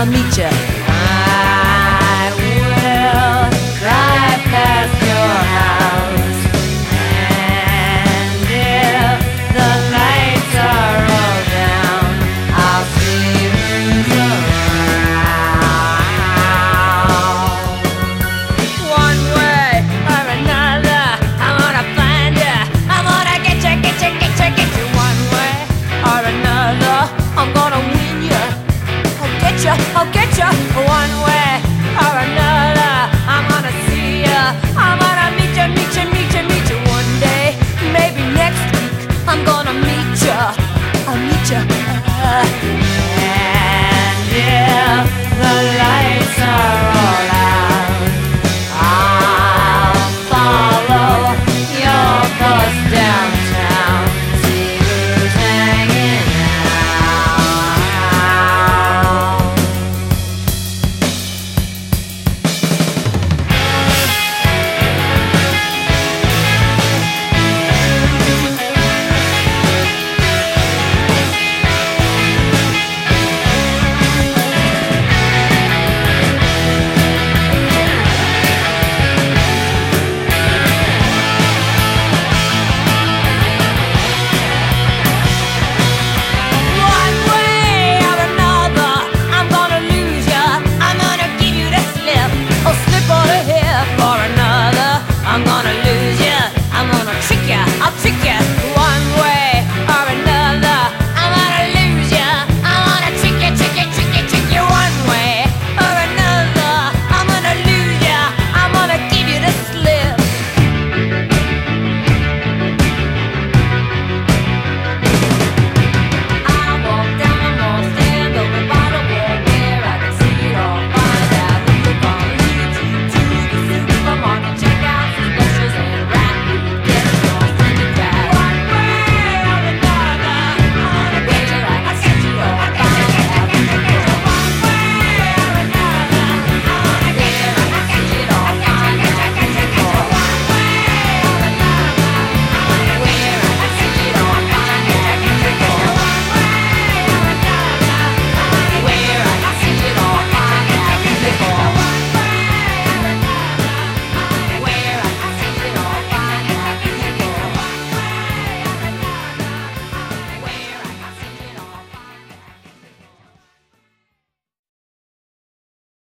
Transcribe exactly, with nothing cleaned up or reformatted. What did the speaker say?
I'll meet you. I will drive past your house, and if the lights are all down, I'll see who's around. One way or another, I'm gonna find you. I'm gonna get you, get you, get you, get you. One way or another, I'm gonna win you. I'll get you, I'll get you.